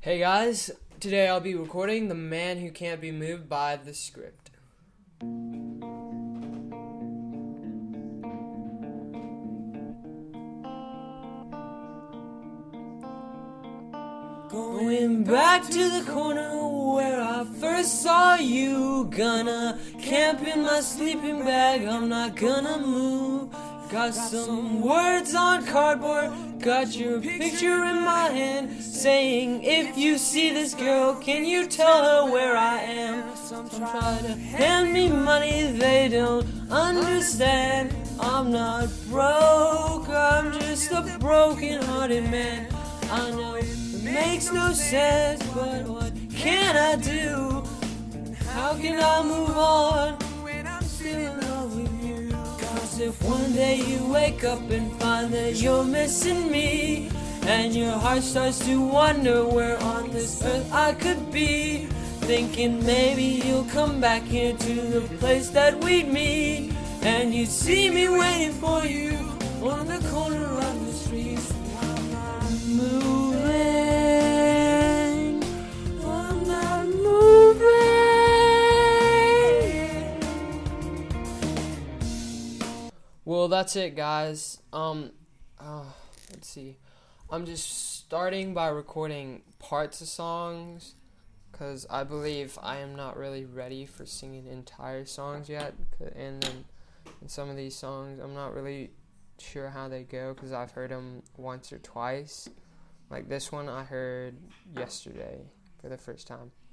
Hey guys, today I'll be recording The Man Who Can't Be Moved by the Script. Going back to the corner where I first saw you. Gonna camp in my sleeping bag, I'm not gonna move. Got some words on cardboard, got your picture in my hand, saying if you see this girl, can you tell her where I am? Some try to hand me money they don't understand. I'm not broke, I'm just a broken-hearted man. I know it makes no sense, but what can I do? How can I move on when I'm still in love with you? Cause if one day you wake up and find that you're missing me, and your heart starts to wonder where on this earth I could be, thinking maybe you'll come back here to the place that we'd meet, and you'd see me waiting for you on the corner of the street. I'm not moving, I'm not moving. Well, that's it, guys. Let's see. I'm just starting by recording parts of songs, because I believe I am not really ready for singing entire songs yet. And then in some of these songs, I'm not really sure how they go, because I've heard them once or twice. Like this one I heard yesterday for the first time.